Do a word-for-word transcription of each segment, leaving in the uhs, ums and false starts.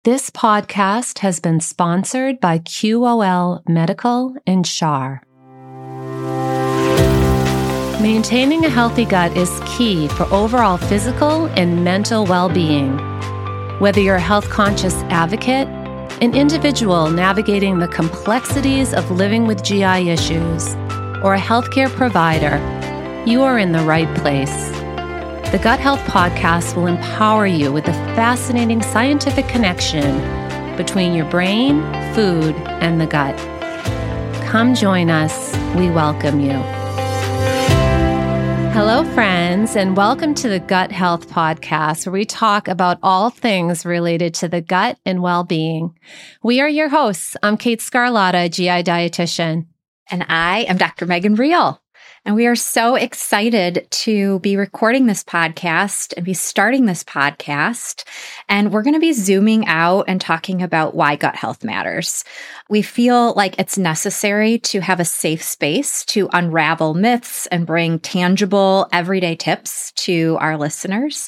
This podcast has been sponsored by Q O L Medical and Shar. Maintaining a healthy gut is key for overall physical and mental well-being. Whether you're a health-conscious advocate, an individual navigating the complexities of living with G I issues, or a healthcare provider, you are in the right place. The Gut Health Podcast will empower you with a fascinating scientific connection between your brain, food, and the gut. Come join us. We welcome you. Hello, friends, and welcome to the Gut Health Podcast, where we talk about all things related to the gut and well-being. We are your hosts. I'm Kate Scarlatta, G I dietitian. And I am Doctor Megan Real. And we are so excited to be recording this podcast and be starting this podcast. And we're going to be zooming out and talking about why gut health matters. We feel like it's necessary to have a safe space to unravel myths and bring tangible, everyday tips to our listeners.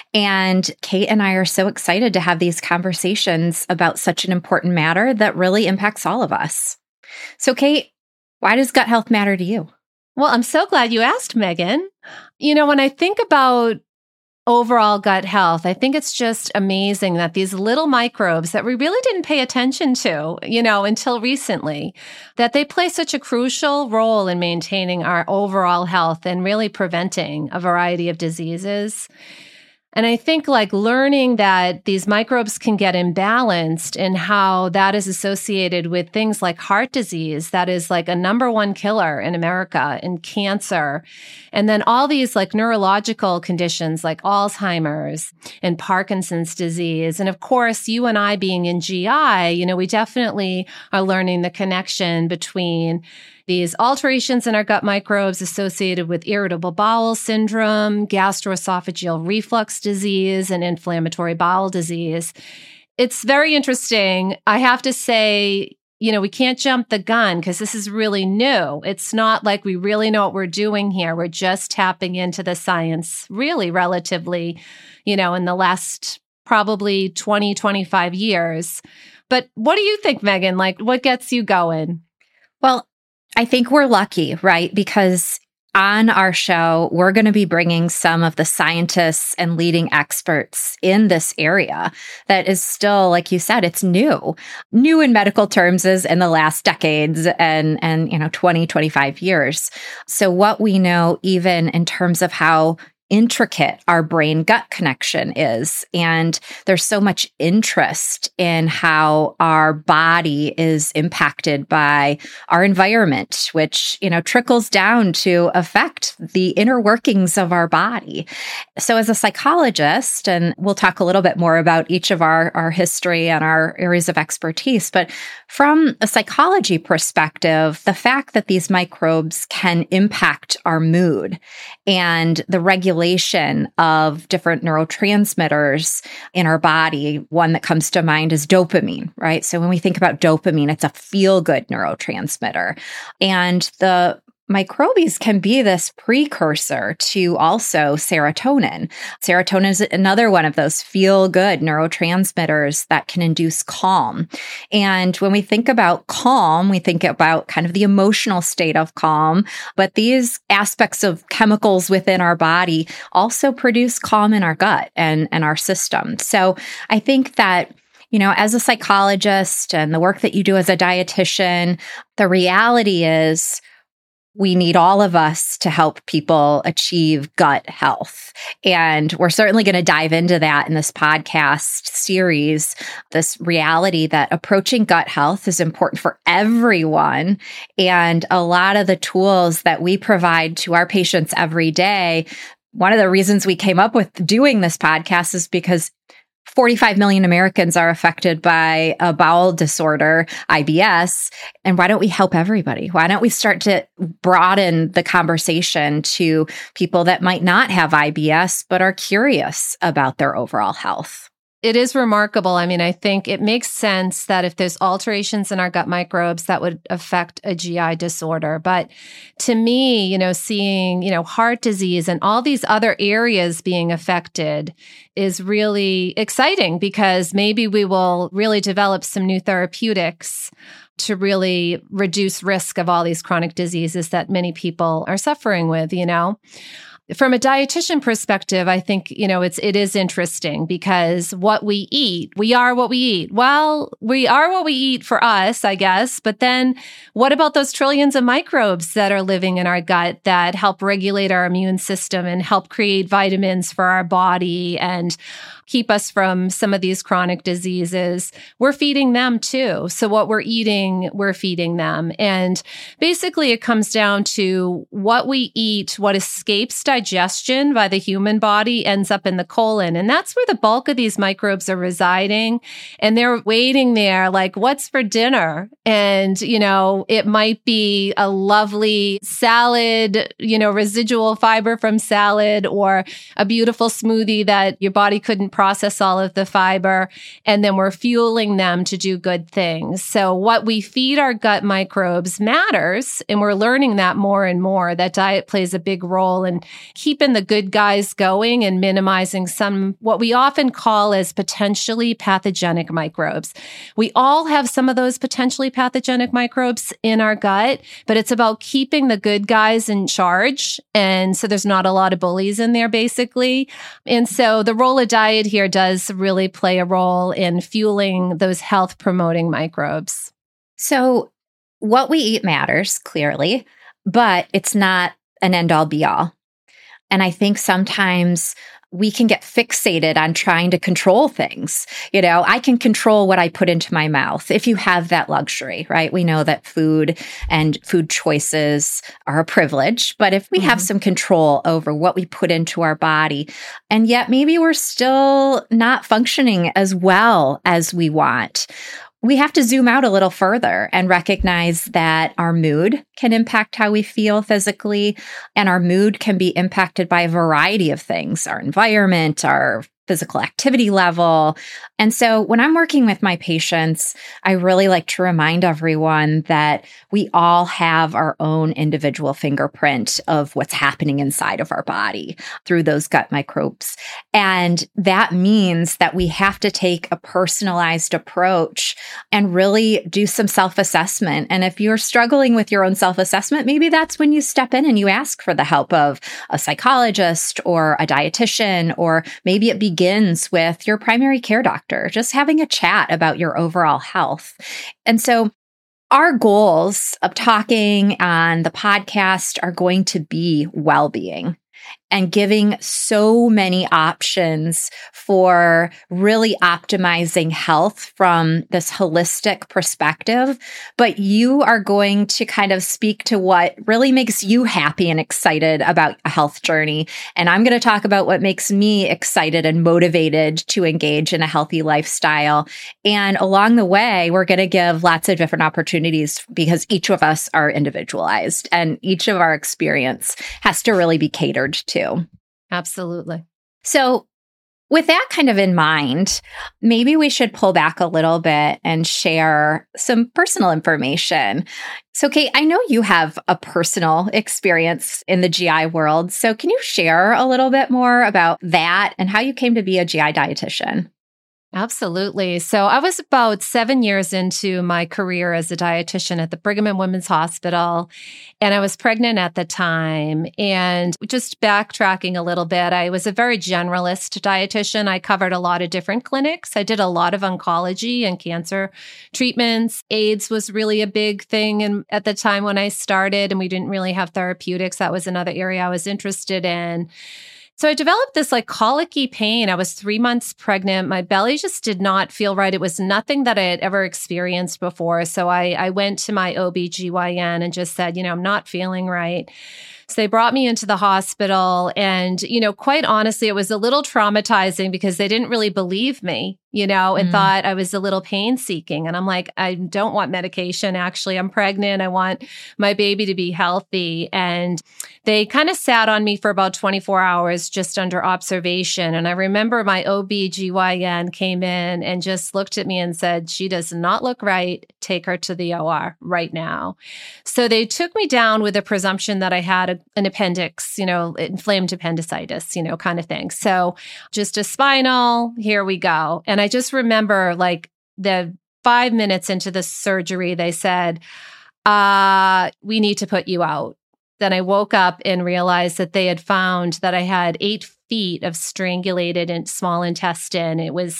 And Kate and I are so excited to have these conversations about such an important matter that really impacts all of us. So, Kate, why does gut health matter to you? Well, I'm so glad you asked, Megan. You know, when I think about overall gut health, I think it's just amazing that these little microbes that we really didn't pay attention to, you know, until recently, that they play such a crucial role in maintaining our overall health and really preventing a variety of diseases. And I think like learning that these microbes can get imbalanced and how that is associated with things like heart disease, that is like a number one killer in America, and cancer. And then all these like neurological conditions like Alzheimer's and Parkinson's disease. And of course, you and I being in G I, you know, we definitely are learning the connection between these alterations in our gut microbes associated with irritable bowel syndrome, gastroesophageal reflux disease, and inflammatory bowel disease. It's very interesting. I have to say, you know, we can't jump the gun because this is really new. It's not like we really know what we're doing here. We're just tapping into the science really relatively, you know, in the last probably twenty, twenty-five years. But what do you think, Megan? Like, what gets you going? Well, I think we're lucky, right? Because on our show, we're going to be bringing some of the scientists and leading experts in this area that is still, like you said, it's new. New in medical terms is in the last decades and, and you know, twenty, twenty-five years. So what we know, even in terms of how intricate our brain-gut connection is. And there's so much interest in how our body is impacted by our environment, which, you know, trickles down to affect the inner workings of our body. So as a psychologist, and we'll talk a little bit more about each of our, our history and our areas of expertise, but from a psychology perspective, the fact that these microbes can impact our mood and the regulation of different neurotransmitters in our body. One that comes to mind is dopamine, right? So when we think about dopamine, it's a feel-good neurotransmitter. And the microbes can be this precursor to also serotonin. Serotonin is another one of those feel-good neurotransmitters that can induce calm. And when we think about calm, we think about kind of the emotional state of calm, but these aspects of chemicals within our body also produce calm in our gut and, and our system. So I think that, you know, as a psychologist and the work that you do as a dietitian, the reality is we need all of us to help people achieve gut health. And we're certainly going to dive into that in this podcast series, this reality that approaching gut health is important for everyone. And a lot of the tools that we provide to our patients every day, one of the reasons we came up with doing this podcast is because forty-five million Americans are affected by a bowel disorder, I B S. And why don't we help everybody? Why don't we start to broaden the conversation to people that might not have I B S, but are curious about their overall health? It is remarkable. I mean, I think it makes sense that if there's alterations in our gut microbes, that would affect a G I disorder. But to me, you know, seeing, you know, heart disease and all these other areas being affected is really exciting, because maybe we will really develop some new therapeutics to really reduce risk of all these chronic diseases that many people are suffering with, you know. From a dietitian perspective, I think, you know, it's, it is interesting, because what we eat, we are what we eat. Well, we are what we eat for us, I guess. But then what about those trillions of microbes that are living in our gut that help regulate our immune system and help create vitamins for our body and keep us from some of these chronic diseases? We're feeding them too. So what we're eating, we're feeding them. And basically it comes down to what we eat, what escapes digestion by the human body ends up in the colon. And that's where the bulk of these microbes are residing. And they're waiting there like, what's for dinner? And, you know, it might be a lovely salad, you know, residual fiber from salad, or a beautiful smoothie that your body couldn't process all of the fiber, and then we're fueling them to do good things. So what we feed our gut microbes matters, and we're learning that more and more, that diet plays a big role in keeping the good guys going and minimizing some, what we often call as potentially pathogenic microbes. We all have some of those potentially pathogenic microbes in our gut, but it's about keeping the good guys in charge. And so there's not a lot of bullies in there, basically. And so the role of diet here does really play a role in fueling those health promoting microbes. So what we eat matters, clearly, but it's not an end all be all. And I think sometimes we can get fixated on trying to control things. You know, I can control what I put into my mouth if you have that luxury, right? We know that food and food choices are a privilege, but if we mm-hmm. have some control over what we put into our body, and yet maybe we're still not functioning as well as we want, we have to zoom out a little further and recognize that our mood can impact how we feel physically, and our mood can be impacted by a variety of things, our environment, our physical activity level. And so when I'm working with my patients, I really like to remind everyone that we all have our own individual fingerprint of what's happening inside of our body through those gut microbes. And that means that we have to take a personalized approach and really do some self-assessment. And if you're struggling with your own self-assessment, maybe that's when you step in and you ask for the help of a psychologist or a dietitian, or maybe it begins begins with your primary care doctor, just having a chat about your overall health. And so our goals of talking on the podcast are going to be well-being and giving so many options for really optimizing health from this holistic perspective. But you are going to kind of speak to what really makes you happy and excited about a health journey. And I'm going to talk about what makes me excited and motivated to engage in a healthy lifestyle. And along the way, we're going to give lots of different opportunities, because each of us are individualized and each of our experience has to really be catered to. Absolutely. So with that kind of in mind, maybe we should pull back a little bit and share some personal information. So, Kate, I know you have a personal experience in the G I world. So can you share a little bit more about that and how you came to be a G I dietitian? Absolutely. So I was about seven years into my career as a dietitian at the Brigham and Women's Hospital, and I was pregnant at the time. And just backtracking a little bit, I was a very generalist dietitian. I covered a lot of different clinics. I did a lot of oncology and cancer treatments. AIDS was really a big thing and at the time when I started, and we didn't really have therapeutics. That was another area I was interested in. So I developed this like colicky pain. I was three months pregnant. My belly just did not feel right. It was nothing that I had ever experienced before. So I, I went to my O B G Y N and just said, you know, I'm not feeling right. So they brought me into the hospital, and, you know, quite honestly, it was a little traumatizing because they didn't really believe me. you know, and Mm. thought I was a little pain seeking. And I'm like, I don't want medication. Actually, I'm pregnant. I want my baby to be healthy. And they kind of sat on me for about twenty-four hours just under observation. And I remember my O B G Y N came in and just looked at me and said, she does not look right. Take her to the O R right now. So they took me down with a presumption that I had a, an appendix, you know, inflamed appendicitis, you know, kind of thing. So just a spinal, here we go. And I just remember like the five minutes into the surgery, they said, uh, we need to put you out. Then I woke up and realized that they had found that I had eight feet of strangulated in small intestine. It was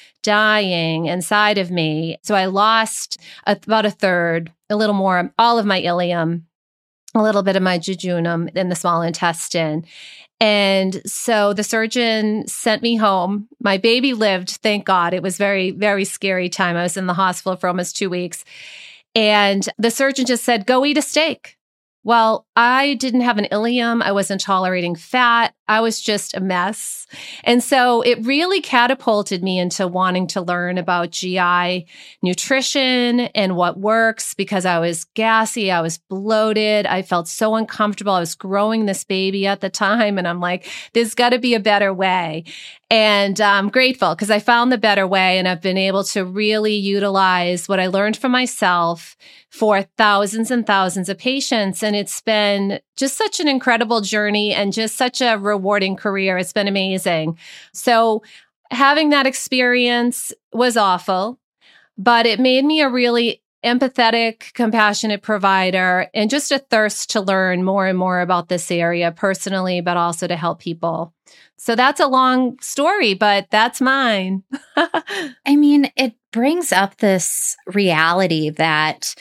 dying inside of me. So I lost a, about a third, a little more, all of my ileum, a little bit of my jejunum in the small intestine. And so the surgeon sent me home. My baby lived, thank God. It was very, very scary time. I was in the hospital for almost two weeks. And the surgeon just said, go eat a steak. Well, I didn't have an ileum. I wasn't tolerating fat. I was just a mess. And so it really catapulted me into wanting to learn about G I nutrition and what works because I was gassy. I was bloated. I felt so uncomfortable. I was growing this baby at the time. And I'm like, there's got to be a better way. And I'm grateful because I found the better way and I've been able to really utilize what I learned from myself for thousands and thousands of patients. And it's been just such an incredible journey and just such a rewarding career. It's been amazing. So having that experience was awful, but it made me a really empathetic, compassionate provider and just a thirst to learn more and more about this area personally, but also to help people. So that's a long story, but that's mine. I mean, it brings up this reality that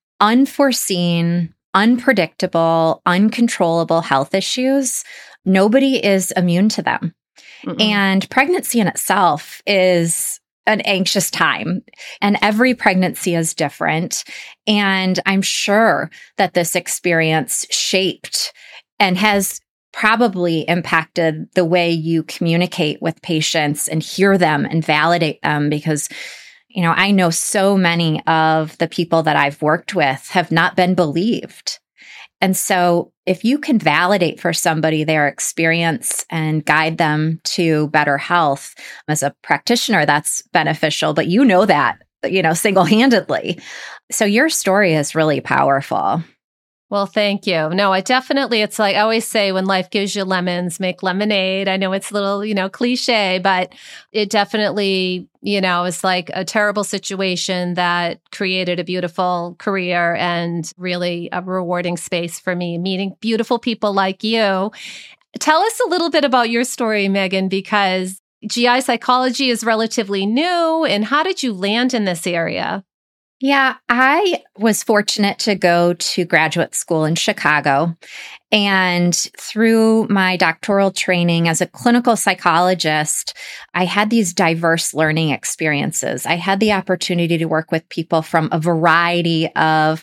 unforeseen, unpredictable, uncontrollable health issues, nobody is immune to them. Mm-mm. And pregnancy in itself is an anxious time, and every pregnancy is different. And I'm sure that this experience shaped and has probably impacted the way you communicate with patients and hear them and validate them because, you know, I know so many of the people that I've worked with have not been believed. And so if you can validate for somebody their experience and guide them to better health as a practitioner, that's beneficial, but you know that, you know, single-handedly. So your story is really powerful. Well, thank you. No, I definitely, it's like I always say, when life gives you lemons, make lemonade. I know it's a little, you know, cliche, but it definitely, you know, is like a terrible situation that created a beautiful career and really a rewarding space for me, meeting beautiful people like you. Tell us a little bit about your story, Megan, because G I psychology is relatively new. And how did you land in this area? Yeah, I was fortunate to go to graduate school in Chicago. And through my doctoral training as a clinical psychologist, I had these diverse learning experiences. I had the opportunity to work with people from a variety of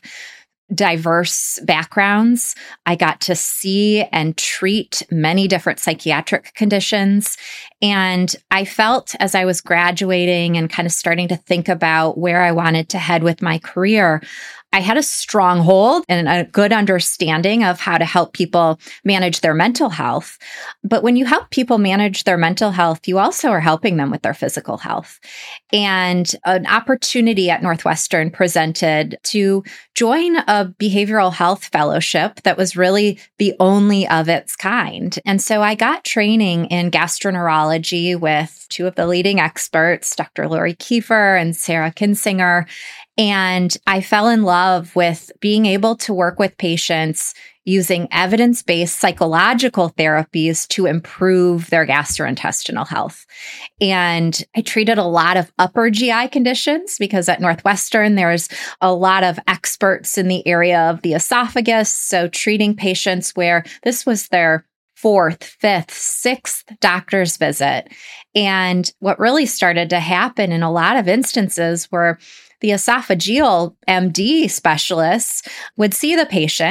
diverse backgrounds. I got to see and treat many different psychiatric conditions. And I felt as I was graduating and kind of starting to think about where I wanted to head with my career, I had a strong hold and a good understanding of how to help people manage their mental health. But when you help people manage their mental health, you also are helping them with their physical health. And an opportunity at Northwestern presented to join a behavioral health fellowship that was really the only of its kind. And so I got training in gastroenterology with two of the leading experts, Doctor Lori Kiefer and Sarah Kinsinger. And I fell in love with being able to work with patients using evidence-based psychological therapies to improve their gastrointestinal health. And I treated a lot of upper G I conditions because at Northwestern, there's a lot of experts in the area of the esophagus. So treating patients where this was their fourth, fifth, sixth doctor's visit. And what really started to happen in a lot of instances were the esophageal M D specialists would see the patient,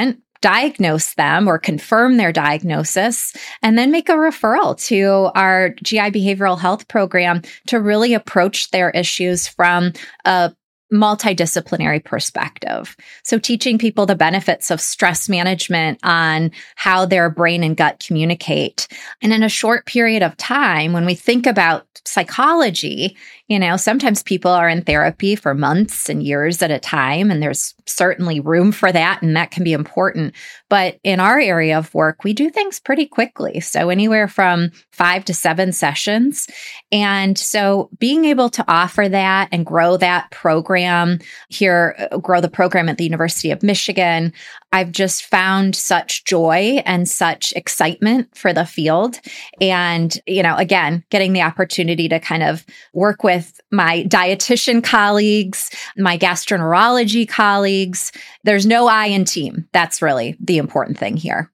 diagnose them or confirm their diagnosis, and then make a referral to our G I behavioral health program to really approach their issues from a multidisciplinary perspective. So teaching people the benefits of stress management on how their brain and gut communicate. And in a short period of time, when we think about psychology, you know, sometimes people are in therapy for months and years at a time, and there's certainly room for that, and that can be important. But in our area of work, we do things pretty quickly. So anywhere from five to seven sessions. And so being able to offer that and grow that program here, grow the program at the University of Michigan, I've just found such joy and such excitement for the field. And, you know, again, getting the opportunity to kind of work with my dietitian colleagues, my gastroenterology colleagues. There's no I in team. That's really the important thing here.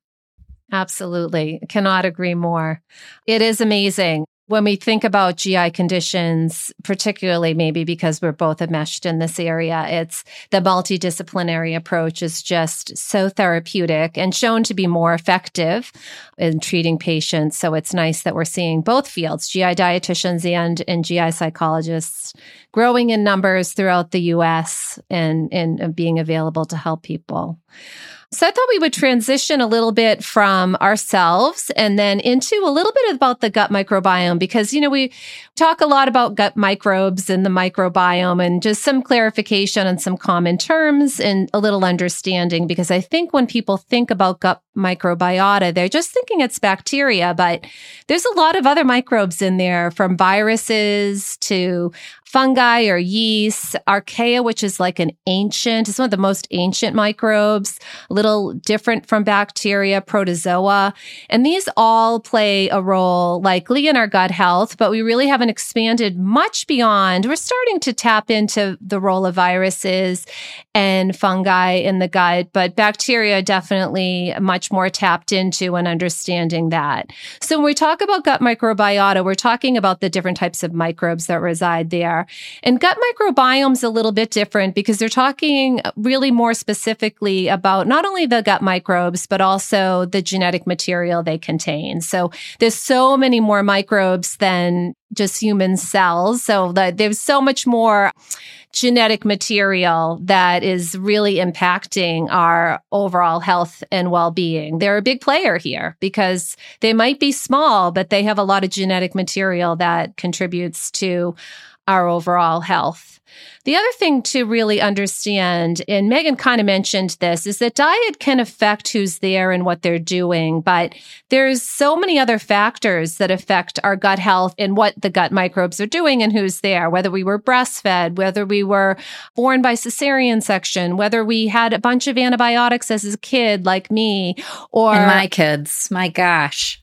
Absolutely. Cannot agree more. It is amazing. When we think about G I conditions, particularly maybe because we're both enmeshed in this area, it's the multidisciplinary approach is just so therapeutic and shown to be more effective in treating patients. So it's nice that we're seeing both fields, G I dietitians and, and G I psychologists, growing in numbers throughout the U S and, and being available to help people. So I thought we would transition a little bit from ourselves and then into a little bit about the gut microbiome, because, you know, we talk a lot about gut microbes and the microbiome, and just some clarification on some common terms and a little understanding, because I think when people think about gut microbiota, they're just thinking it's bacteria, but there's a lot of other microbes in there, from viruses to fungi or yeast, archaea, which is like an ancient, it's one of the most ancient microbes, a little different from bacteria, protozoa. And these all play a role likely in our gut health, but we really haven't expanded much beyond. We're starting to tap into the role of viruses and fungi in the gut, but bacteria definitely much more tapped into and understanding that. So when we talk about gut microbiota, we're talking about the different types of microbes that reside there. And gut microbiome's a little bit different because they're talking really more specifically about not only the gut microbes, but also the genetic material they contain. So there's so many more microbes than just human cells. So that there's so much more genetic material that is really impacting our overall health and well-being. They're a big player here because they might be small, but they have a lot of genetic material that contributes to our overall health. The other thing to really understand, and Megan kind of mentioned this, is that diet can affect who's there and what they're doing, but there's so many other factors that affect our gut health and what the gut microbes are doing and who's there, whether we were breastfed, whether we were born by cesarean section, whether we had a bunch of antibiotics as a kid like me, or and my kids, my gosh.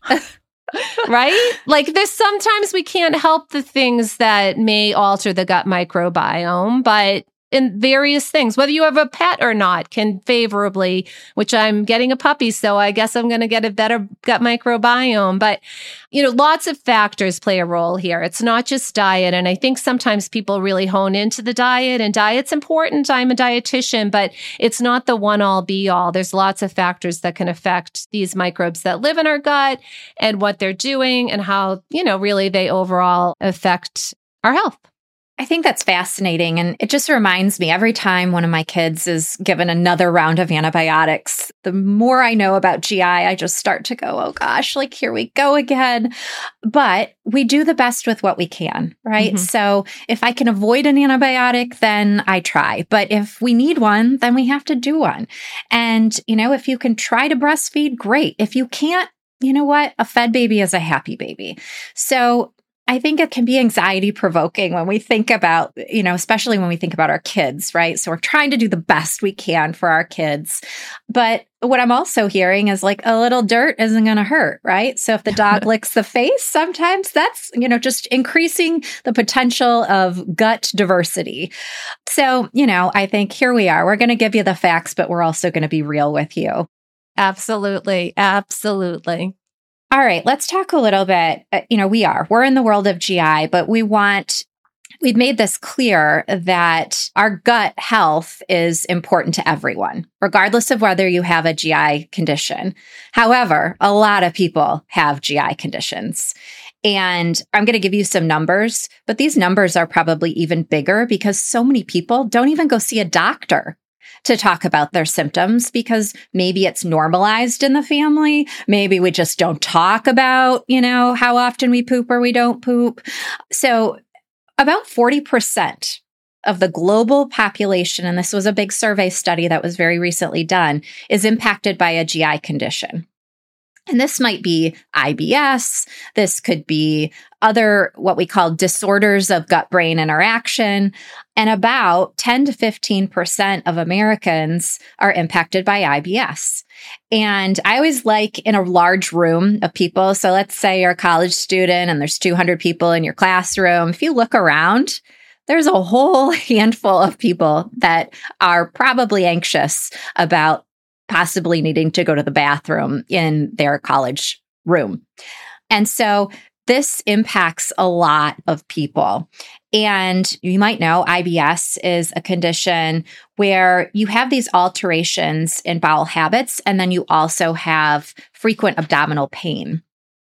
Right? Like there's sometimes we can't help the things that may alter the gut microbiome, but in various things, whether you have a pet or not, can favorably, which I'm getting a puppy, so I guess I'm going to get a better gut microbiome. But, you know, lots of factors play a role here. It's not just diet. And I think sometimes people really hone into the diet, and diet's important. I'm a dietitian, but it's not the one all be all. There's lots of factors that can affect these microbes that live in our gut and what they're doing and how, you know, really they overall affect our health. I think that's fascinating. And it just reminds me every time one of my kids is given another round of antibiotics, the more I know about G I, I just start to go, oh gosh, like here we go again. But we do the best with what we can, right? Mm-hmm. So if I can avoid an antibiotic, then I try. But if we need one, then we have to do one. And, you know, if you can try to breastfeed, great. If you can't, you know what? A fed baby is a happy baby. So I think it can be anxiety provoking when we think about, you know, especially when we think about our kids, right? So we're trying to do the best we can for our kids. But what I'm also hearing is like a little dirt isn't going to hurt, right? So if the dog licks the face, sometimes that's, you know, just increasing the potential of gut diversity. So, you know, I think here we are. We're going to give you the facts, but we're also going to be real with you. Absolutely. Absolutely. All right, let's talk a little bit. Uh, you know, we are, we're in the world of G I, but we want we've made this clear that our gut health is important to everyone, regardless of whether you have a G I condition. However, a lot of people have G I conditions. And I'm going to give you some numbers, but these numbers are probably even bigger because so many people don't even go see a doctor to talk about their symptoms because maybe it's normalized in the family. Maybe we just don't talk about, you know, how often we poop or we don't poop. So about forty percent of the global population, and this was a big survey study that was very recently done, is impacted by a G I condition. And this might be I B S. This could be other, what we call disorders of gut-brain interaction. And about ten to fifteen percent of Americans are impacted by I B S. And I always like in a large room of people. So let's say you're a college student and there's two hundred people in your classroom. If you look around, there's a whole handful of people that are probably anxious about possibly needing to go to the bathroom in their college room. And so this impacts a lot of people. And you might know I B S is a condition where you have these alterations in bowel habits, and then you also have frequent abdominal pain.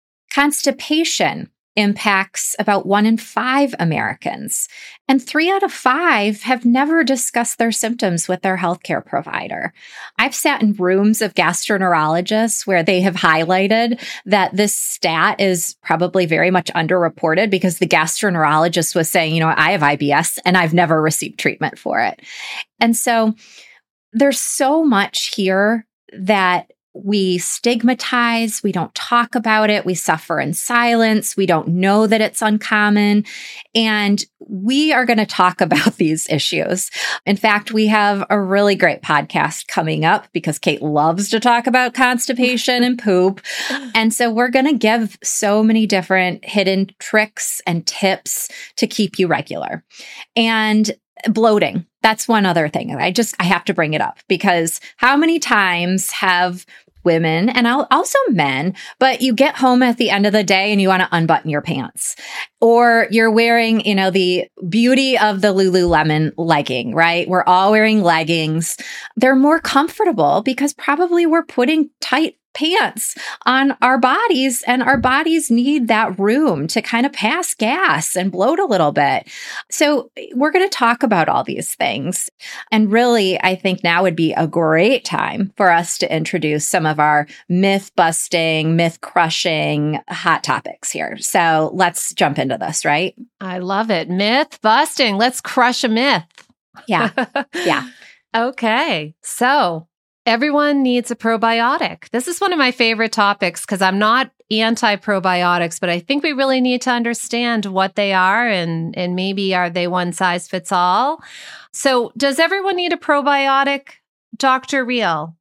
Constipation impacts about one in five Americans, and three out of five have never discussed their symptoms with their healthcare provider. I've sat in rooms of gastroenterologists where they have highlighted that this stat is probably very much underreported because the gastroenterologist was saying, you know, I have I B S and I've never received treatment for it. And so there's so much here that we stigmatize, we don't talk about it, we suffer in silence, we don't know that it's uncommon. And we are going to talk about these issues. In fact, we have a really great podcast coming up because Kate loves to talk about constipation and poop. And so we're going to give so many different hidden tricks and tips to keep you regular. And bloating. That's one other thing. I just, I have to bring it up because how many times have women and also men, but you get home at the end of the day and you want to unbutton your pants, or you're wearing, you know, the beauty of the Lululemon legging, right? We're all wearing leggings. They're more comfortable because probably we're putting tight pants on our bodies, and our bodies need that room to kind of pass gas and bloat a little bit. So we're going to talk about all these things. And really, I think now would be a great time for us to introduce some of our myth busting, myth crushing hot topics here. So let's jump into this, right? I love it. Myth busting. Let's crush a myth. Yeah. Yeah. Okay. So everyone needs a probiotic. This is one of my favorite topics because I'm not anti-probiotics, but I think we really need to understand what they are and, and maybe are they one size fits all. So does everyone need a probiotic, Doctor Real?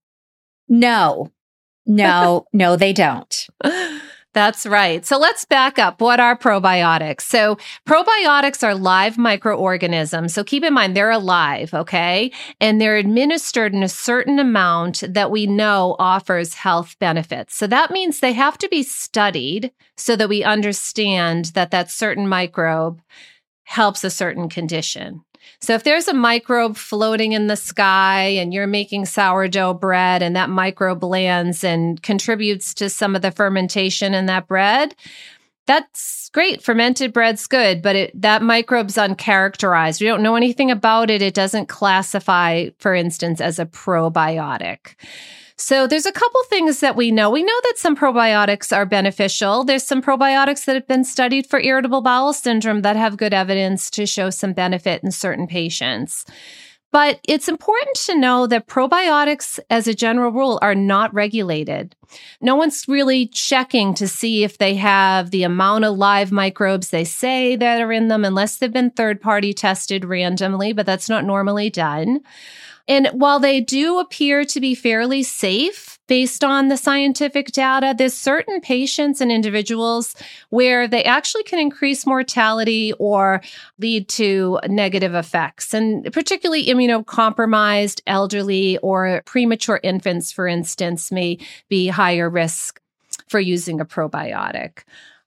No, no, no, they don't. That's right. So let's back up. What are probiotics? So probiotics are live microorganisms. So keep in mind, they're alive, okay? And they're administered in a certain amount that we know offers health benefits. So that means they have to be studied so that we understand that that certain microbe helps a certain condition. So if there's a microbe floating in the sky and you're making sourdough bread and that microbe lands and contributes to some of the fermentation in that bread, that's great. Fermented bread's good, but it, that microbe's uncharacterized. We don't know anything about it. It doesn't classify, for instance, as a probiotic. So there's a couple things that we know. We know that some probiotics are beneficial. There's some probiotics that have been studied for irritable bowel syndrome that have good evidence to show some benefit in certain patients. But it's important to know that probiotics, as a general rule, are not regulated. No one's really checking to see if they have the amount of live microbes they say that are in them, unless they've been third-party tested randomly, but that's not normally done. And while they do appear to be fairly safe based on the scientific data, there's certain patients and individuals where they actually can increase mortality or lead to negative effects. And particularly immunocompromised, elderly, or premature infants, for instance, may be higher risk for using a probiotic.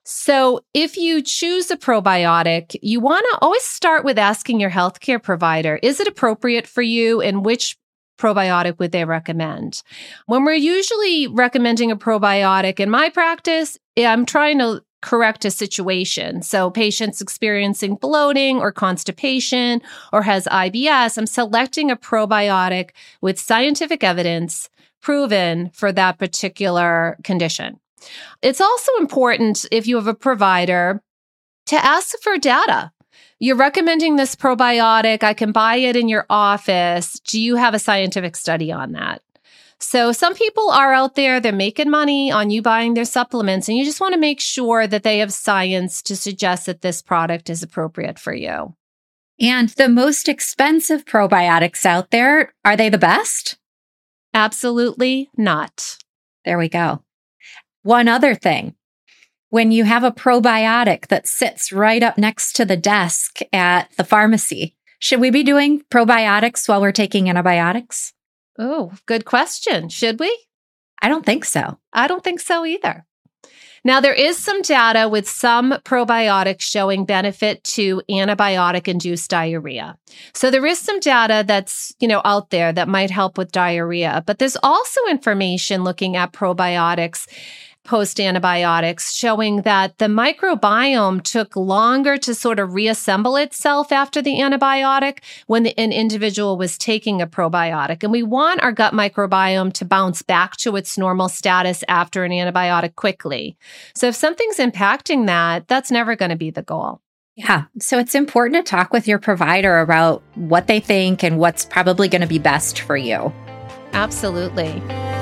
So if you choose a probiotic, you want to always start with asking your healthcare provider, is it appropriate for you and which probiotic would they recommend? When we're usually recommending a probiotic in my practice, I'm trying to correct a situation. So patients experiencing bloating or constipation or has I B S, I'm selecting a probiotic with scientific evidence proven for that particular condition. It's also important if you have a provider to ask for data. You're recommending this probiotic. I can buy it in your office. Do you have a scientific study on that? So some people are out there, they're making money on you buying their supplements, and you just want to make sure that they have science to suggest that this product is appropriate for you. And the most expensive probiotics out there, are they the best? Absolutely not. There we go. One other thing, when you have a probiotic that sits right up next to the desk at the pharmacy, should we be doing probiotics while we're taking antibiotics? Oh, good question. Should we? I don't think so. I don't think so either. Now, there is some data with some probiotics showing benefit to antibiotic-induced diarrhea. So there is some data that's, you know, out there that might help with diarrhea, but there's also information looking at probiotics post-antibiotics showing that the microbiome took longer to sort of reassemble itself after the antibiotic when the, an individual was taking a probiotic. And we want our gut microbiome to bounce back to its normal status after an antibiotic quickly. So if something's impacting that, that's never going to be the goal. Yeah. So it's important to talk with your provider about what they think and what's probably going to be best for you. Absolutely.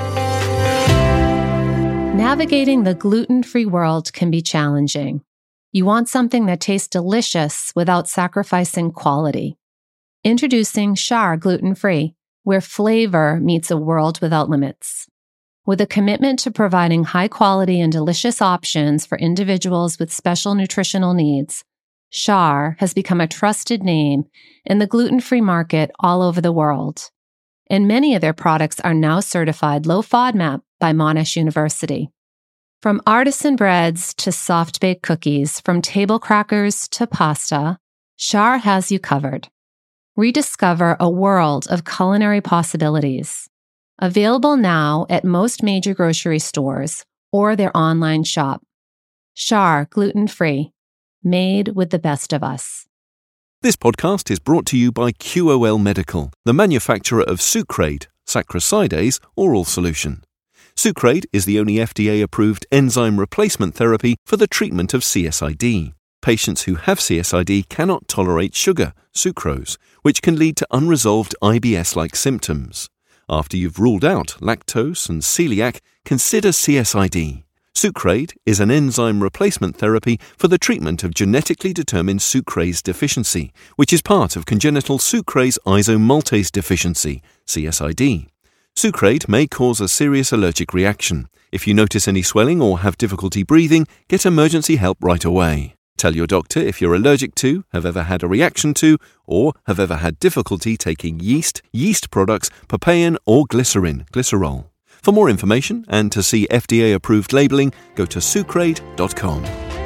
Navigating the gluten-free world can be challenging. You want something that tastes delicious without sacrificing quality. Introducing Char Gluten-Free, where flavor meets a world without limits. With a commitment to providing high-quality and delicious options for individuals with special nutritional needs, Char has become a trusted name in the gluten-free market all over the world. And many of their products are now certified low FODMAP by Monash University. From artisan breads to soft-baked cookies, from table crackers to pasta, Char has you covered. Rediscover a world of culinary possibilities. Available now at most major grocery stores or their online shop. Char Gluten-Free, made with the best of us. This podcast is brought to you by Q O L Medical, the manufacturer of Sucrade, Sacrosidase oral solution. Sucrade is the only F D A-approved enzyme replacement therapy for the treatment of C S I D. Patients who have C S I D cannot tolerate sugar, sucrose, which can lead to unresolved I B S-like symptoms. After you've ruled out lactose and celiac, consider C S I D. Sucrade is an enzyme replacement therapy for the treatment of genetically determined sucrase deficiency, which is part of congenital sucrase isomaltase deficiency, C S I D. Sucrade may cause a serious allergic reaction. If you notice any swelling or have difficulty breathing, get emergency help right away. Tell your doctor if you're allergic to, have ever had a reaction to, or have ever had difficulty taking yeast, yeast products, papain, or glycerin, glycerol. For more information and to see F D A-approved labeling, go to sucrade dot com.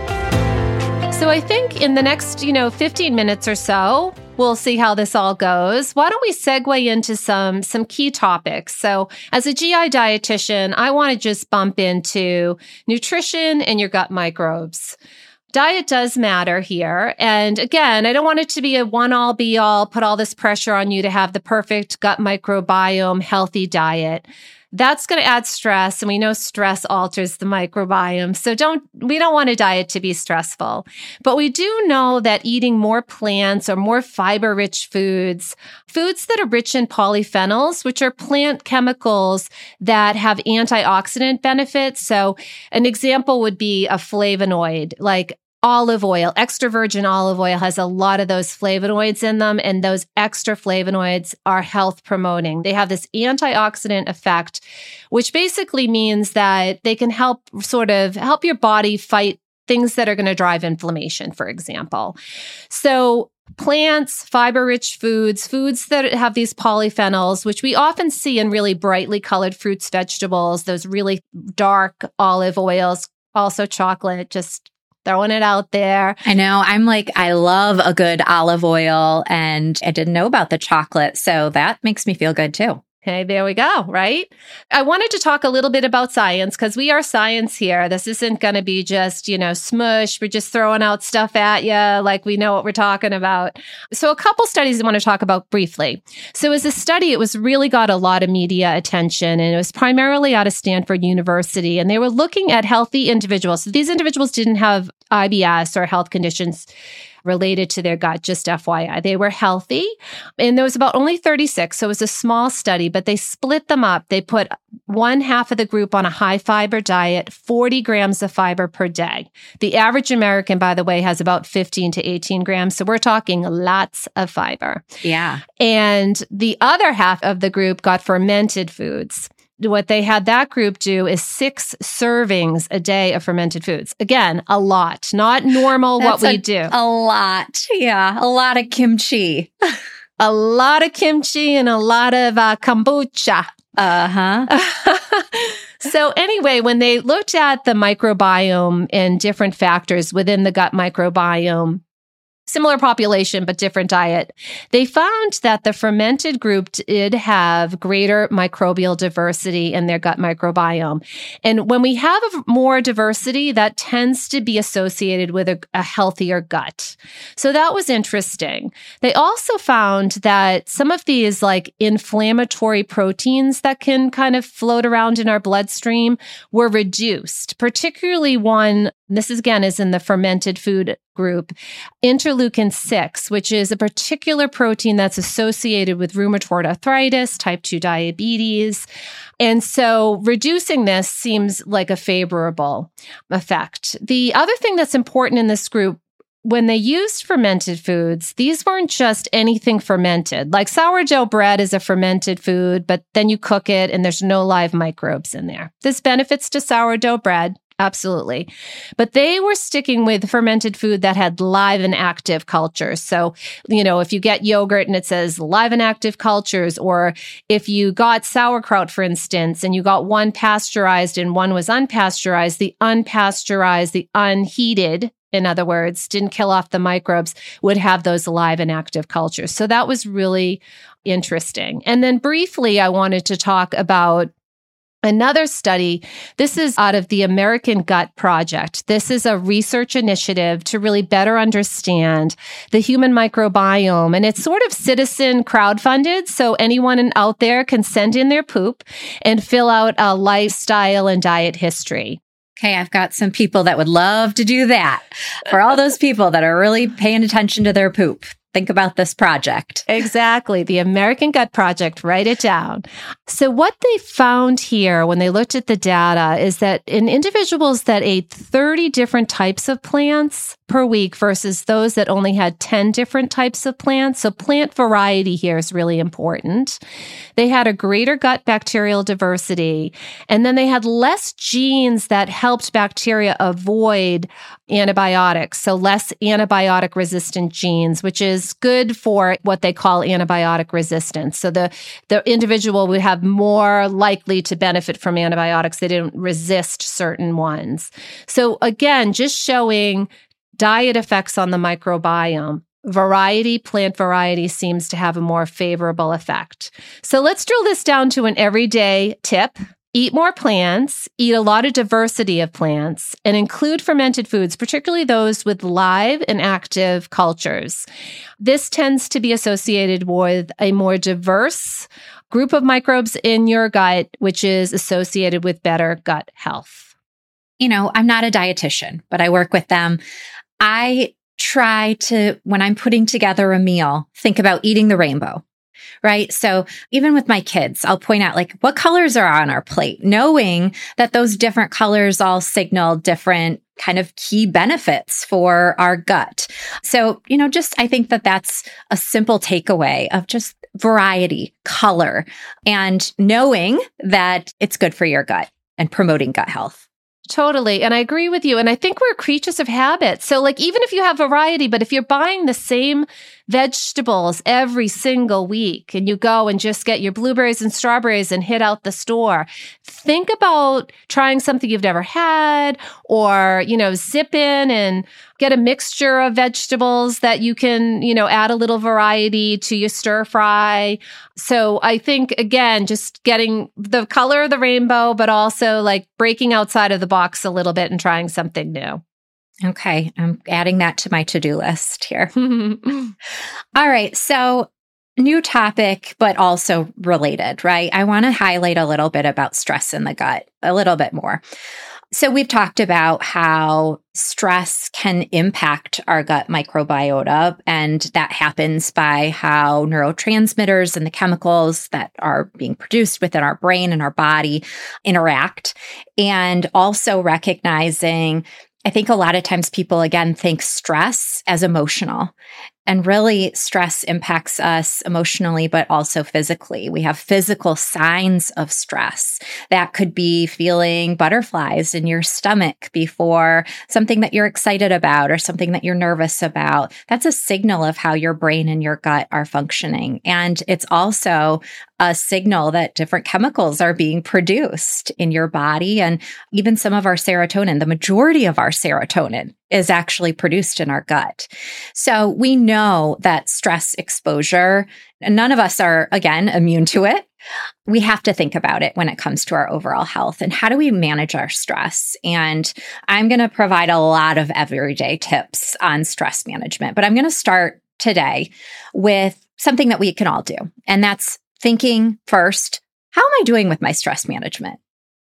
So I think in the next, you know, fifteen minutes or so, we'll see how this all goes. Why don't we segue into some, some key topics? So as a G I dietitian, I want to just bump into nutrition and your gut microbes. Diet does matter here. And again, I don't want it to be a one-all be-all, put all this pressure on you to have the perfect gut microbiome, healthy diet. That's going to add stress, and we know stress alters the microbiome. So don't we don't want a diet to be stressful. But we do know that eating more plants or more fiber-rich foods, foods that are rich in polyphenols, which are plant chemicals that have antioxidant benefits. So an example would be a flavonoid, like olive oil. Extra virgin olive oil has a lot of those flavonoids in them, and those extra flavonoids are health promoting. They have this antioxidant effect, which basically means that they can help sort of help your body fight things that are going to drive inflammation, for example. So plants, fiber-rich foods, foods that have these polyphenols, which we often see in really brightly colored fruits, vegetables, those really dark olive oils, also chocolate, just Throwing it out there. I know. I'm like, I love a good olive oil, and I didn't know about the chocolate. So that makes me feel good too. Okay, there we go, right? I wanted to talk a little bit about science because we are science here. This isn't going to be just, you know, smush. We're just throwing out stuff at you like we know what we're talking about. So a couple studies I want to talk about briefly. So as a study, it was really got a lot of media attention, and it was primarily out of Stanford University. And they were looking at healthy individuals. So these individuals didn't have I B S or health conditions related to their gut, just F Y I. They were healthy, and there was about only thirty-six, so it was a small study, but they split them up. They put one half of the group on a high fiber diet, forty grams of fiber per day. The average American, by the way, has about fifteen to eighteen grams, so we're talking lots of fiber. Yeah. And the other half of the group got fermented foods. What they had that group do is six servings a day of fermented foods. Again, a lot, not normal what we a, do. A lot. Yeah. A lot of kimchi. A lot of kimchi and a lot of uh, kombucha. Uh-huh. So anyway, when they looked at the microbiome and different factors within the gut microbiome, similar population, but different diet, they found that the fermented group did have greater microbial diversity in their gut microbiome. And when we have more diversity, that tends to be associated with a, a healthier gut. So that was interesting. They also found that some of these like inflammatory proteins that can kind of float around in our bloodstream were reduced, particularly one, this is again is in the fermented food group, interleukin six, which is a particular protein that's associated with rheumatoid arthritis, type two diabetes. And so reducing this seems like a favorable effect. The other thing that's important in this group, when they used fermented foods, these weren't just anything fermented. Like sourdough bread is a fermented food, but then you cook it and there's no live microbes in there. There's benefits to sourdough bread. Absolutely. But they were sticking with fermented food that had live and active cultures. So, you know, if you get yogurt and it says live and active cultures, or if you got sauerkraut, for instance, and you got one pasteurized and one was unpasteurized, the unpasteurized, the unheated, in other words, didn't kill off the microbes, would have those live and active cultures. So that was really interesting. And then briefly, I wanted to talk about another study. This is out of the American Gut Project. This is a research initiative to really better understand the human microbiome. And it's sort of citizen crowdfunded. So anyone out there can send in their poop and fill out a lifestyle and diet history. Okay, I've got some people that would love to do that. For all those people that are really paying attention to their poop, think about this project. Exactly. The American Gut Project. Write it down. So what they found here when they looked at the data is that in individuals that ate thirty different types of plants per week versus those that only had ten different types of plants, so plant variety here is really important. They had a greater gut bacterial diversity, and then they had less genes that helped bacteria avoid antibiotics, so less antibiotic resistant genes, which is good for what they call antibiotic resistance. So the, the individual would have more likely to benefit from antibiotics. They didn't resist certain ones. So again, just showing diet effects on the microbiome. Variety, plant variety seems to have a more favorable effect. So let's drill this down to an everyday tip. Eat more plants, eat a lot of diversity of plants, and include fermented foods, particularly those with live and active cultures. This tends to be associated with a more diverse group of microbes in your gut, which is associated with better gut health. You know, I'm not a dietitian, but I work with them. I try to, when I'm putting together a meal, think about eating the rainbow. Right. So even with my kids, I'll point out like what colors are on our plate, knowing that those different colors all signal different kind of key benefits for our gut. So, you know, just I think that that's a simple takeaway of just variety, color, and knowing that it's good for your gut and promoting gut health. Totally. And I agree with you. And I think we're creatures of habit. So like, even if you have variety, but if you're buying the same vegetables every single week and you go and just get your blueberries and strawberries and hit out the store, think about trying something you've never had, or, you know, zip in and get a mixture of vegetables that you can, you know, add a little variety to your stir fry. So I think, again, just getting the color of the rainbow, but also like breaking outside of the box a little bit and trying something new. Okay, I'm adding that to my to-do list here. All right, so new topic, but also related, right? I want to highlight a little bit about stress in the gut, a little bit more. So we've talked about how stress can impact our gut microbiota, and that happens by how neurotransmitters and the chemicals that are being produced within our brain and our body interact, and also recognizing, I think a lot of times people, again, think stress as emotional. And really, stress impacts us emotionally, but also physically. We have physical signs of stress. That could be feeling butterflies in your stomach before something that you're excited about or something that you're nervous about. That's a signal of how your brain and your gut are functioning. And it's also a signal that different chemicals are being produced in your body, and even some of our serotonin, the majority of our serotonin is actually produced in our gut. So we know that stress exposure, and none of us are, again, immune to it. We have to think about it when it comes to our overall health and how do we manage our stress. And I'm going to provide a lot of everyday tips on stress management, but I'm going to start today with something that we can all do. And that's thinking first, how am I doing with my stress management?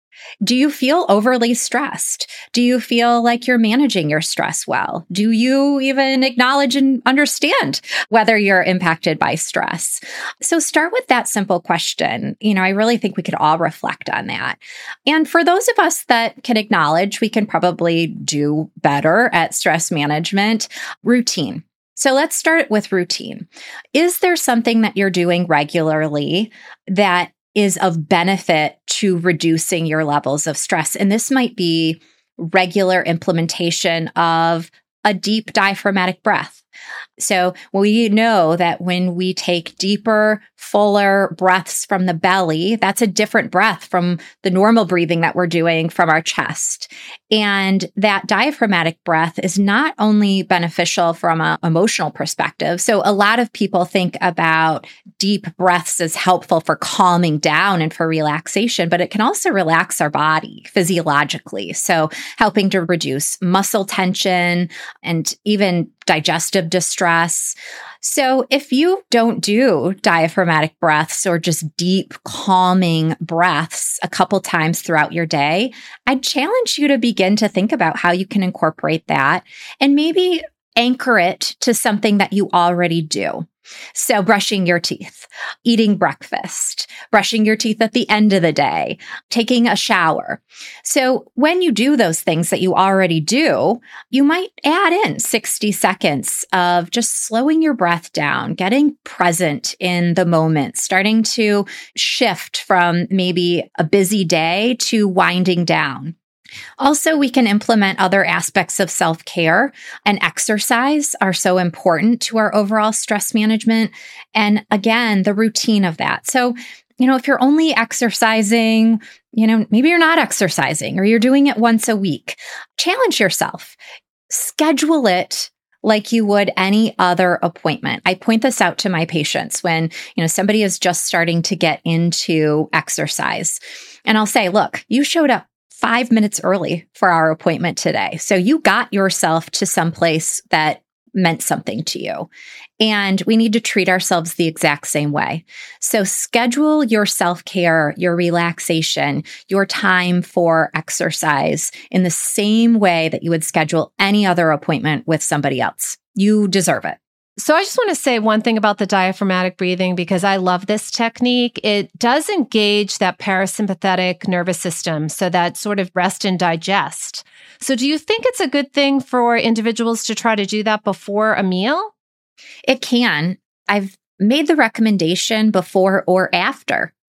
Do you feel overly stressed? Do you feel like you're managing your stress well? Do you even acknowledge and understand whether you're impacted by stress? So start with that simple question. You know, I really think we could all reflect on that. And for those of us that can acknowledge, we can probably do better at stress management. Routine. So let's start with routine. Is there something that you're doing regularly that is of benefit to reducing your levels of stress? And this might be regular implementation of a deep diaphragmatic breath. So we know that when we take deeper, fuller breaths from the belly, that's a different breath from the normal breathing that we're doing from our chest. And that diaphragmatic breath is not only beneficial from an emotional perspective. So a lot of people think about deep breaths as helpful for calming down and for relaxation, but it can also relax our body physiologically. So helping to reduce muscle tension and even digestive distress. So if you don't do diaphragmatic breaths or just deep, calming breaths a couple times throughout your day, I'd challenge you to begin to think about how you can incorporate that and maybe anchor it to something that you already do. So brushing your teeth, eating breakfast, brushing your teeth at the end of the day, taking a shower. So when you do those things that you already do, you might add in sixty seconds of just slowing your breath down, getting present in the moment, starting to shift from maybe a busy day to winding down. Also, we can implement other aspects of self-care, and exercise are so important to our overall stress management. And again, the routine of that. So, you know, if you're only exercising, you know, maybe you're not exercising or you're doing it once a week, challenge yourself. Schedule it like you would any other appointment. I point this out to my patients when, you know, somebody is just starting to get into exercise. And I'll say, look, you showed up five minutes early for our appointment today. So you got yourself to some place that meant something to you. And we need to treat ourselves the exact same way. So schedule your self-care, your relaxation, your time for exercise in the same way that you would schedule any other appointment with somebody else. You deserve it. So I just want to say one thing about the diaphragmatic breathing, because I love this technique. It does engage that parasympathetic nervous system, so that sort of rest and digest. So do you think it's a good thing for individuals to try to do that before a meal? It can. I've made the recommendation before or after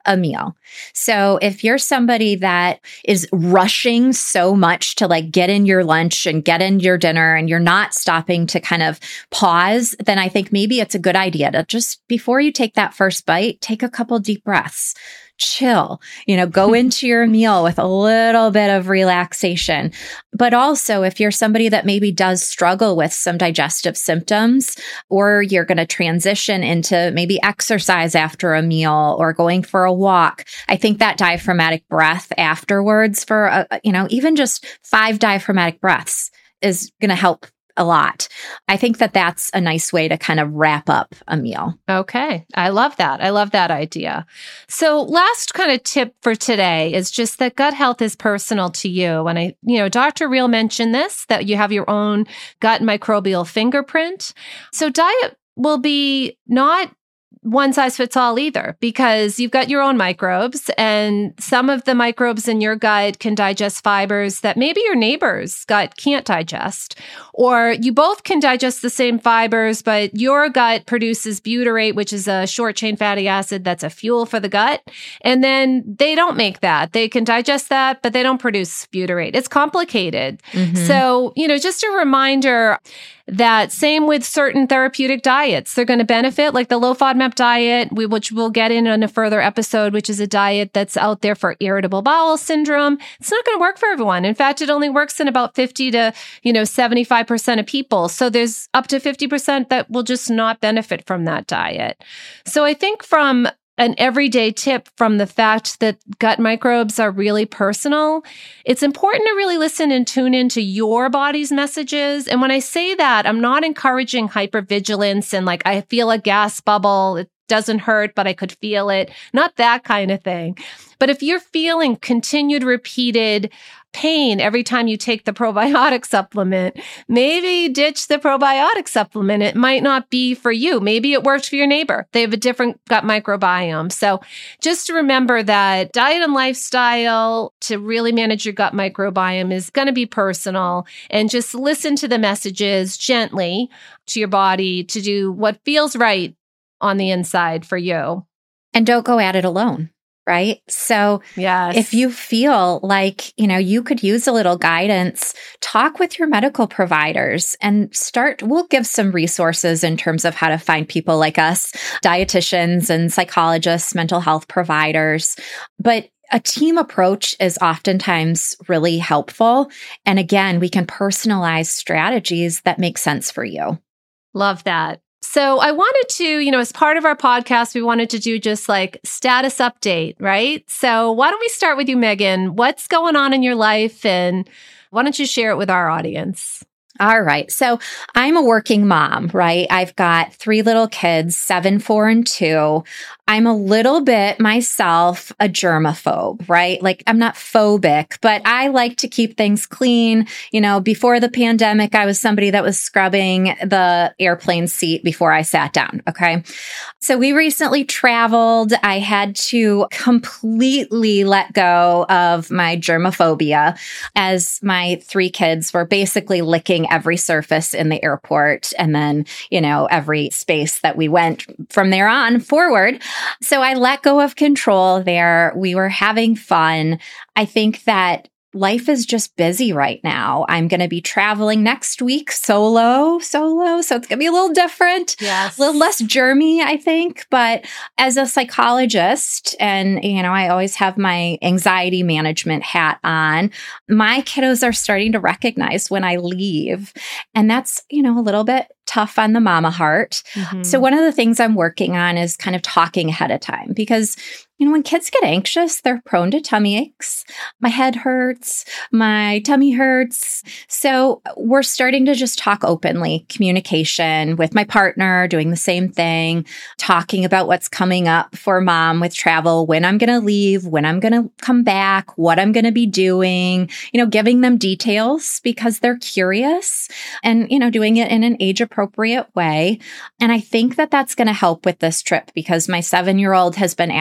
a meal. So if you're somebody that is rushing so much to like get in your lunch and get in your dinner and you're not stopping to kind of pause, then I think maybe it's a good idea to just, before you take that first bite, take a couple deep breaths. Chill, you know, go into your meal with a little bit of relaxation. But also, if you're somebody that maybe does struggle with some digestive symptoms, or you're going to transition into maybe exercise after a meal or going for a walk, I think that diaphragmatic breath afterwards for, a, you know, even just five diaphragmatic breaths is going to help a lot. I think that that's a nice way to kind of wrap up a meal. Okay. I love that. I love that idea. So last kind of tip for today is just that gut health is personal to you. And I, you know, Doctor Real mentioned this, that you have your own gut microbial fingerprint. So diet will be not one size fits all either, because you've got your own microbes, and some of the microbes in your gut can digest fibers that maybe your neighbor's gut can't digest, or you both can digest the same fibers, but your gut produces butyrate, which is a short chain fatty acid that's a fuel for the gut. And then they don't make that. They can digest that, but they don't produce butyrate. It's complicated. Mm-hmm. So, you know, just a reminder that same with certain therapeutic diets. They're going to benefit, like the low FODMAP diet, we, which we'll get in on a further episode, which is a diet that's out there for irritable bowel syndrome. It's not going to work for everyone. In fact, it only works in about fifty to, you know, seventy-five percent of people. So there's up to fifty percent that will just not benefit from that diet. So I think from an everyday tip, from the fact that gut microbes are really personal, it's important to really listen and tune into your body's messages. And when I say that, I'm not encouraging hypervigilance and like, I feel a gas bubble, it doesn't hurt, but I could feel it. Not that kind of thing. But if you're feeling continued repeated pain every time you take the probiotic supplement, maybe ditch the probiotic supplement. It might not be for you. Maybe it worked for your neighbor. They have a different gut microbiome. So just to remember that diet and lifestyle to really manage your gut microbiome is going to be personal, and just listen to the messages gently to your body to do what feels right on the inside for you. And don't go at it alone. Right? So yes. If you feel like, you know, you could use a little guidance, talk with your medical providers and start, we'll give some resources in terms of how to find people like us, dietitians and psychologists, mental health providers. But a team approach is oftentimes really helpful. And again, we can personalize strategies that make sense for you. Love that. So I wanted to, you know, as part of our podcast, we wanted to do just like status update, right? So why don't we start with you, Megan? What's going on in your life, and why don't you share it with our audience? All right. So I'm a working mom, right? I've got three little kids, seven, four, and two. I'm a little bit myself a germaphobe, right? Like I'm not phobic, but I like to keep things clean. You know, before the pandemic, I was somebody that was scrubbing the airplane seat before I sat down. Okay. So we recently traveled. I had to completely let go of my germophobia as my three kids were basically licking every surface in the airport. And then, you know, every space that we went from there on forward. So I let go of control there. We were having fun. I think that life is just busy right now. I'm going to be traveling next week solo, solo. So it's going to be a little different, yes. a little less germy, I think. But as a psychologist, and, you know, I always have my anxiety management hat on, my kiddos are starting to recognize when I leave. And that's, you know, a little bit tough on the mama heart. Mm-hmm. So one of the things I'm working on is kind of talking ahead of time, because you know, when kids get anxious, they're prone to tummy aches. My head hurts, my tummy hurts. So we're starting to just talk openly, communication with my partner, doing the same thing, talking about what's coming up for mom with travel, when I'm going to leave, when I'm going to come back, what I'm going to be doing, you know, giving them details because they're curious, and, you know, doing it in an age appropriate way. And I think that that's going to help with this trip, because my seven-year-old has been asking now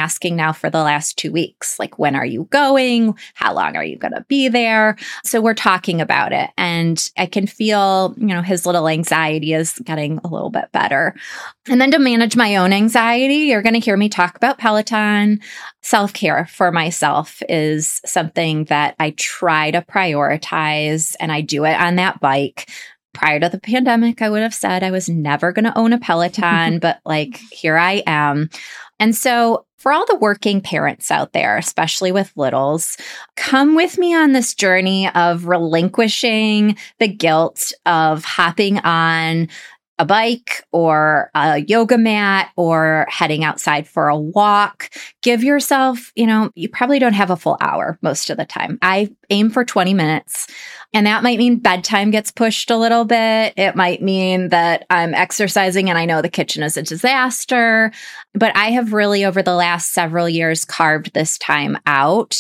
now for the last two weeks. Like, when are you going? How long are you going to be there? So we're talking about it. And I can feel, you know, his little anxiety is getting a little bit better. And then to manage my own anxiety, you're going to hear me talk about Peloton. Self-care for myself is something that I try to prioritize, and I do it on that bike. Prior to the pandemic, I would have said I was never going to own a Peloton, but like, here I am. And so for all the working parents out there, especially with littles, come with me on this journey of relinquishing the guilt of hopping on a bike or a yoga mat or heading outside for a walk. Give yourself, you know, you probably don't have a full hour most of the time. I aim for twenty minutes. And that might mean bedtime gets pushed a little bit. It might mean that I'm exercising and I know the kitchen is a disaster. But I have really, over the last several years, carved this time out.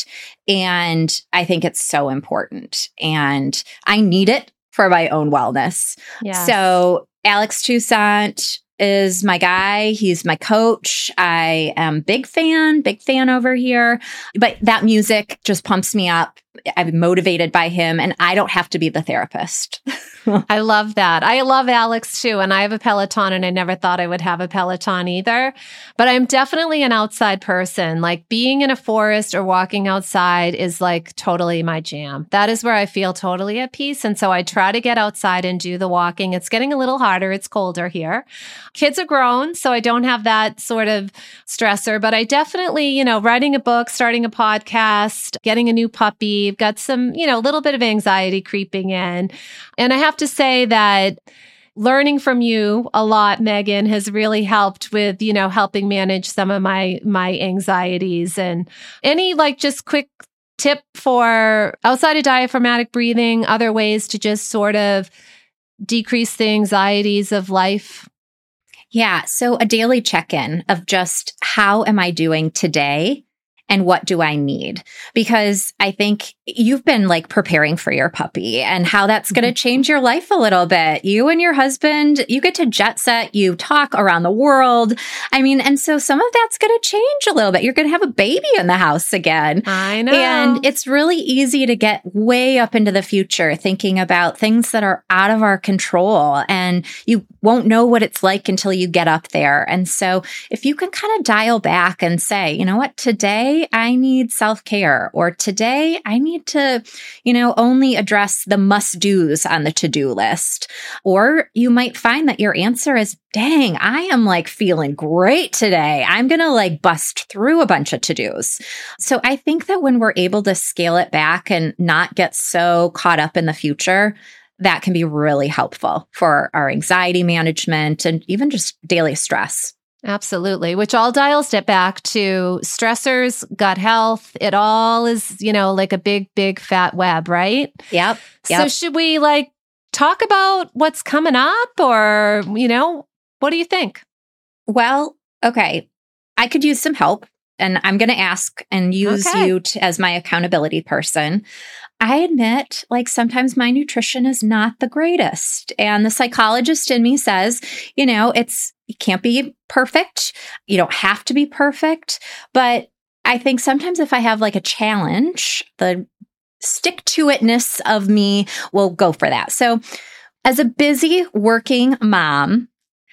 And I think it's so important. And I need it for my own wellness. Yes. So Alex Toussaint is my guy. He's my coach. I am big fan, big fan over here. But that music just pumps me up. I'm motivated by him, and I don't have to be the therapist. I love that. I love Alex too. And I have a Peloton, and I never thought I would have a Peloton either. But I'm definitely an outside person. Like, being in a forest or walking outside is like totally my jam. That is where I feel totally at peace. And so I try to get outside and do the walking. It's getting a little harder. It's colder here. Kids are grown, so I don't have that sort of stressor. But I definitely, you know, writing a book, starting a podcast, getting a new puppy, I've got some, you know, a little bit of anxiety creeping in. And I have to say that learning from you a lot, Megan, has really helped with, you know, helping manage some of my my anxieties. And any like just quick tip for outside of diaphragmatic breathing, other ways to just sort of decrease the anxieties of life? Yeah. So a daily check-in of just, how am I doing today? And what do I need? Because I think you've been like preparing for your puppy and how that's going to change your life a little bit. You and your husband, you get to jet set, you talk around the world. I mean, and so some of that's going to change a little bit. You're going to have a baby in the house again. I know. And it's really easy to get way up into the future thinking about things that are out of our control, and you won't know what it's like until you get up there. And so if you can kind of dial back and say, you know what, today I need self-care, or today I need to, you know, only address the must-dos on the to-do list. Or you might find that your answer is, dang, I am like feeling great today. I'm going to like bust through a bunch of to-dos. So I think that when we're able to scale it back and not get so caught up in the future, that can be really helpful for our anxiety management and even just daily stress. Absolutely. Which all dials it back to stressors, gut health. It all is, you know, like a big, big fat web, right? Yep. yep. So should we like talk about what's coming up, or, you know, what do you think? Well, okay. I could use some help, and I'm going to ask and use Okay. you to, as my accountability person. I admit, like, sometimes my nutrition is not the greatest. And the psychologist in me says, you know, it's, you can't be perfect. You don't have to be perfect. But I think sometimes if I have like a challenge, the stick to itness of me will go for that. So as a busy working mom,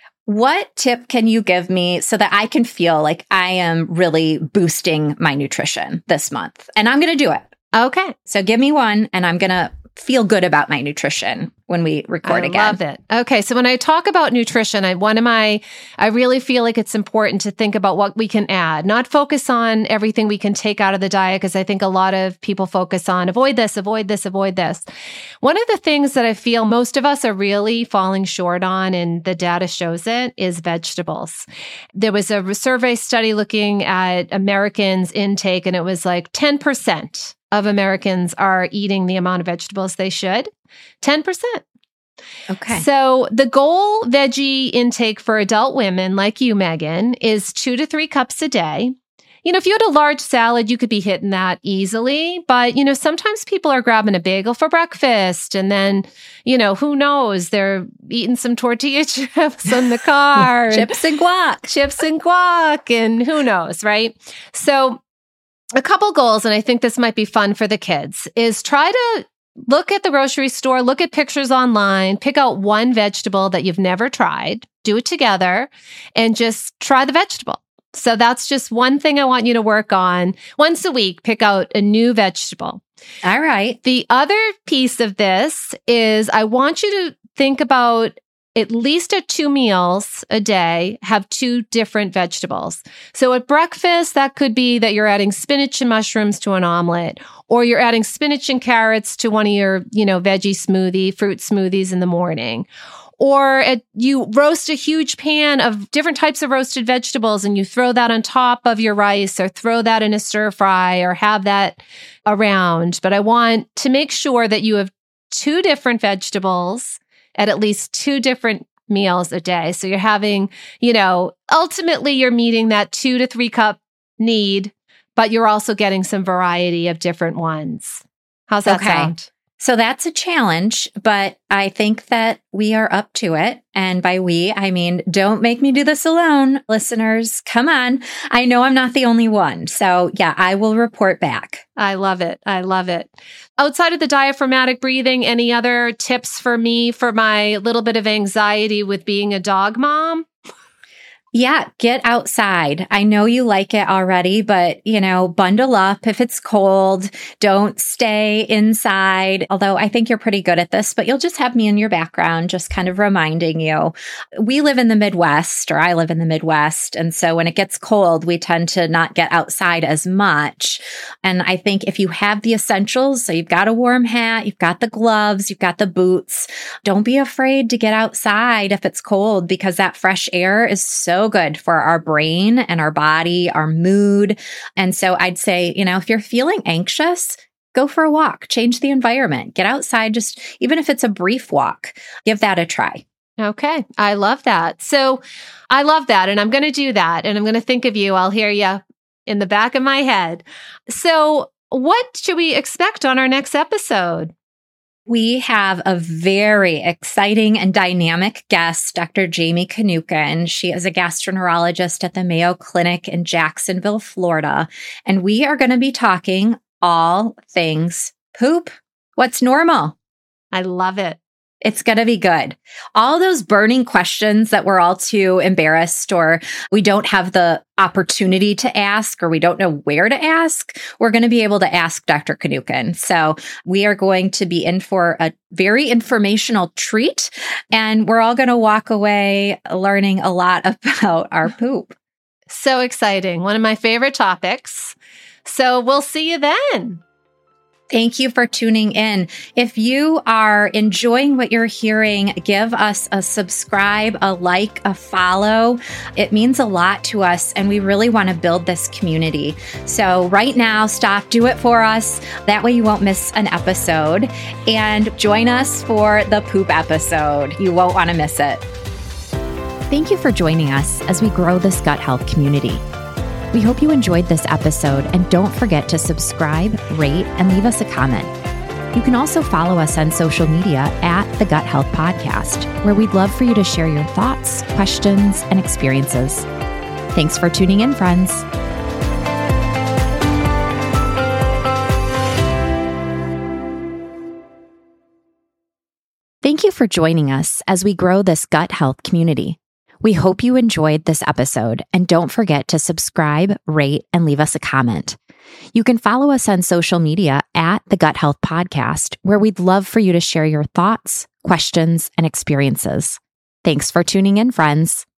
what tip can you give me so that I can feel like I am really boosting my nutrition this month? And I'm going to do it. Okay. So give me one, and I'm going to feel good about my nutrition when we record I again. love it. Okay. So when I talk about nutrition, I, one of my, I really feel like it's important to think about what we can add, not focus on everything we can take out of the diet, because I think a lot of people focus on avoid this, avoid this, avoid this. One of the things that I feel most of us are really falling short on, and the data shows it, is vegetables. There was a survey study looking at Americans' intake, and it was like ten percent of Americans are eating the amount of vegetables they should. ten percent. Okay. So the goal veggie intake for adult women like you, Megan, is two to three cups a day. you know, if you had a large salad, you could be hitting that easily. But, you know, sometimes people are grabbing a bagel for breakfast and then, you know, who knows, they're eating some tortilla chips in the car. Chips and guac. Chips and guac and who knows, right? So a couple goals, and I think this might be fun for the kids, is try to look at the grocery store, look at pictures online, pick out one vegetable that you've never tried, do it together, and just try the vegetable. So that's just one thing I want you to work on. Once a week, pick out a new vegetable. All right. The other piece of this is I want you to think about at least at two meals a day, have two different vegetables. So at breakfast, that could be that you're adding spinach and mushrooms to an omelet, or you're adding spinach and carrots to one of your, you know, veggie smoothie, fruit smoothies in the morning. Or at, you roast a huge pan of different types of roasted vegetables and you throw that on top of your rice or throw that in a stir fry or have that around. But I want to make sure that you have two different vegetables at at least two different meals a day. So you're having, you know, ultimately you're meeting that two to three cup need, but you're also getting some variety of different ones. How's that okay. sound? So that's a challenge, but I think that we are up to it. And by we, I mean, don't make me do this alone, listeners. Come on. I know I'm not the only one. So yeah, I will report back. I love it. I love it. Outside of the diaphragmatic breathing, any other tips for me for my little bit of anxiety with being a dog mom? Yeah, get outside. I know you like it already, but, you know, bundle up if it's cold. Don't stay inside. Although I think you're pretty good at this, but you'll just have me in your background, just kind of reminding you. We live in the Midwest, or I live in the Midwest. And so when it gets cold, we tend to not get outside as much. And I think if you have the essentials, so you've got a warm hat, you've got the gloves, you've got the boots, don't be afraid to get outside if it's cold, because that fresh air is so good for our brain and our body, our mood. And so I'd say, you know, if you're feeling anxious, go for a walk, change the environment, get outside, just even if it's a brief walk, give that a try. Okay. I love that. So I love that. And I'm going to do that. And I'm going to think of you. I'll hear you in the back of my head. So what should we expect on our next episode? We have a very exciting and dynamic guest, Doctor Jamie Kanukin. She is a gastroenterologist at the Mayo Clinic in Jacksonville, Florida. And we are going to be talking all things poop. What's normal? I love it. It's going to be good. All those burning questions that we're all too embarrassed or we don't have the opportunity to ask or we don't know where to ask, we're going to be able to ask Doctor Kanukin. So we are going to be in for a very informational treat, and we're all going to walk away learning a lot about our poop. So exciting. One of my favorite topics. So we'll see you then. Thank you for tuning in. If you are enjoying what you're hearing, give us a subscribe, a like, a follow. It means a lot to us, and we really want to build this community. So right now, stop, do it for us. That way you won't miss an episode. And join us for the poop episode. You won't want to miss it. Thank you for joining us as we grow this gut health community. We hope you enjoyed this episode, and don't forget to subscribe, rate, and leave us a comment. You can also follow us on social media at The Gut Health Podcast, where we'd love for you to share your thoughts, questions, and experiences. Thanks for tuning in, friends. Thank you for joining us as we grow this gut health community. We hope you enjoyed this episode, and don't forget to subscribe, rate, and leave us a comment. You can follow us on social media at The Gut Health Podcast, where we'd love for you to share your thoughts, questions, and experiences. Thanks for tuning in, friends.